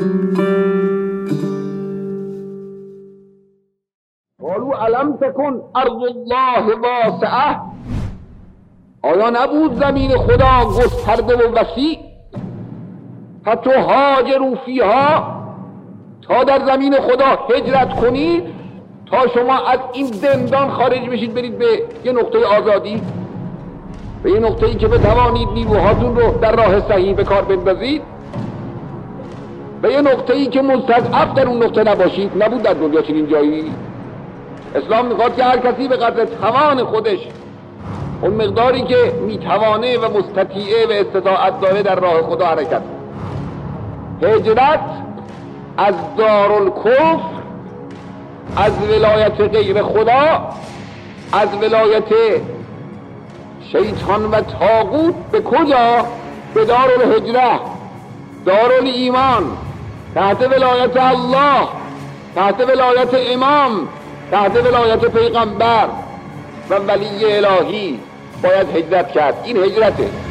قالوا الم تکن ارض الله واسعه، آیا نبود زمین خدا گسترده و وسیع؟ حتی هاجروا فیها، تا در زمین خدا هجرت کنید، تا شما از این زندان خارج بشید برید به یه نقطه آزادی، به یه نقطه‌ای که بتوانید نیروهاتون رو در راه صحیح به کار بندازید، به یه نقطه‌ای که مستضعف در اون نقطه نباشید. نبود در دنیا چنین جایی. اسلام میخواد که هر کسی به قدر توان خودش، اون مقداری که میتوانه و مستطیعه و استطاعت داره، در راه خدا حرکت. هجرت از دارالکفر، از ولایت غیر خدا، از ولایت شیطان و طاغوت به کجا؟ به دارالهجره، دارالایمان، تحت ولایت الله، تحت ولایت امام، تحت ولایت پیغمبر و ولی الهی باید هجرت کرد. این هجرته.